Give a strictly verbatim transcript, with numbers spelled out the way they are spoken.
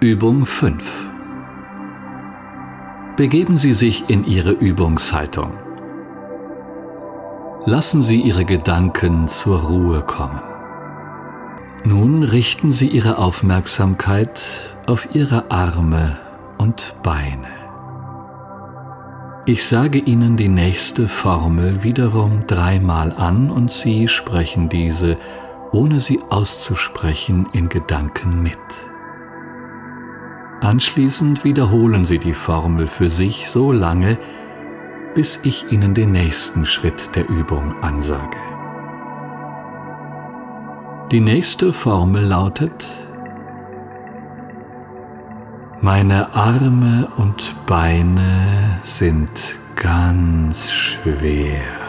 Übung fünf. Begeben Sie sich in Ihre Übungshaltung. Lassen Sie Ihre Gedanken zur Ruhe kommen. Nun richten Sie Ihre Aufmerksamkeit auf Ihre Arme und Beine. Ich sage Ihnen die nächste Formel wiederum dreimal an und Sie sprechen diese, ohne sie auszusprechen, in Gedanken mit. Anschließend wiederholen Sie die Formel für sich so lange, bis ich Ihnen den nächsten Schritt der Übung ansage. Die nächste Formel lautet: Meine Arme und Beine sind ganz schwer.